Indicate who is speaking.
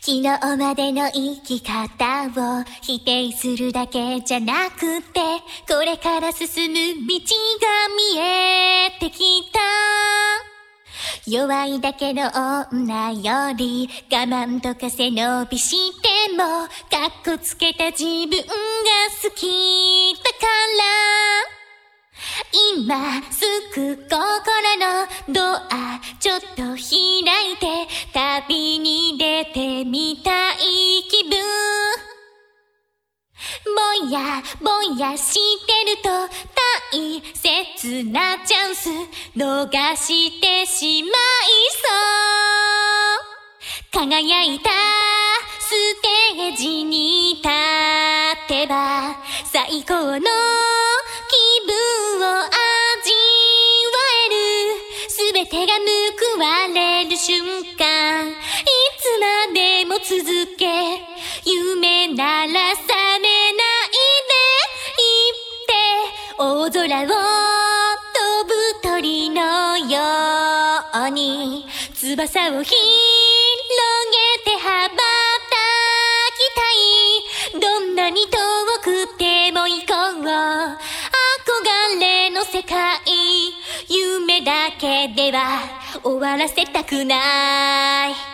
Speaker 1: 昨日までの生き方を否定するだけじゃなくて、これから進む道が見えてきた。弱いだけの女より我慢とか背伸びしてもかっこつけた自分が好きだから、今すぐ心のドアちょっと開いて旅に出てみたい気分。ぼやぼやしてると大切なチャンス逃してしまいそう。輝いたステージに立てば最高の気分を味わえる。すべてが報われる瞬間、いつまでも続け、夢なら覚めないでいって、大空を飛ぶ鳥のように翼を広げて羽ばたきたい。どんなに遠くても行こう、憧れの世界、夢だけでは終わらせたくない。